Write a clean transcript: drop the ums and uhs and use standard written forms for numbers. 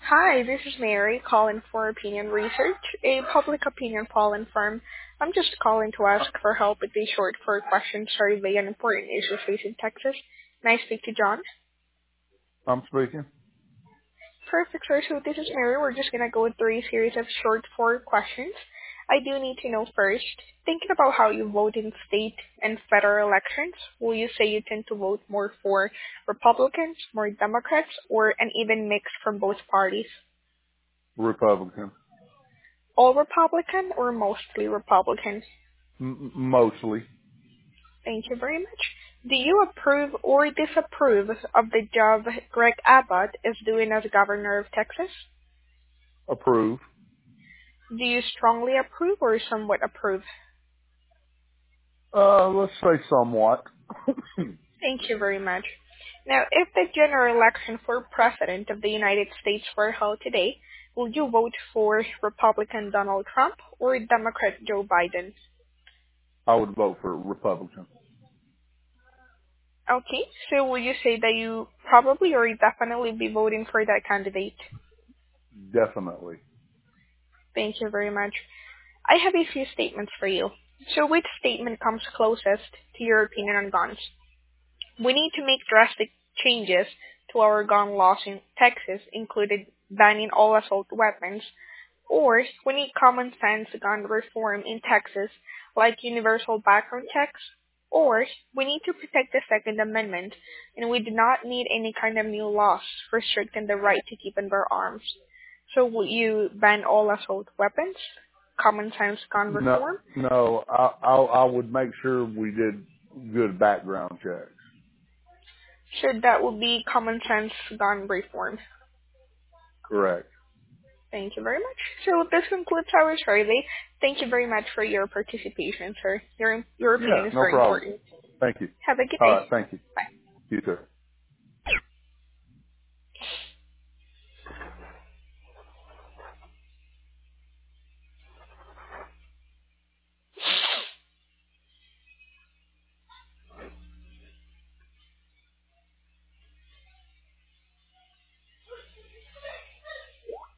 Hi, this is Mary calling for Opinion Research, a public opinion polling firm. I'm just calling to ask for help with a short four-question survey on important issues facing Texas. May I speak to John? I'm speaking. Perfect, sir. So this is Mary. We're just going to go through a series of short four questions. I do need to know first, thinking about how you vote in state and federal elections, will you say you tend to vote more for Republicans, more Democrats, or an even mix from both parties? Republican. All Republican or mostly Republican? Mostly. Thank you very much. Do you approve or disapprove of the job Greg Abbott is doing as governor of Texas? Approve. Do you strongly approve or somewhat approve? Let's say somewhat. Thank you very much. Now, if the general election for President of the United States were held today, would you vote for Republican Donald Trump or Democrat Joe Biden? I would vote for Republican. Okay, so will you say that you probably or definitely be voting for that candidate? Definitely. Thank you very much. I have a few statements for you. So which statement comes closest to your opinion on guns? We need to make drastic changes to our gun laws in Texas, including banning all assault weapons, or we need common sense gun reform in Texas, like universal background checks, or we need to protect the Second Amendment, and we do not need any kind of new laws restricting the right to keep and bear arms. So will you ban all assault weapons? Common sense gun No, reform? no. I would make sure we did good background checks. So that would be common sense gun reform. Correct. Thank you very much. So this concludes our survey. Thank you very much for your participation, sir. Your opinion Yeah, is no very problem. important. Thank you. Have a good All day. right. Thank you. Bye. You too.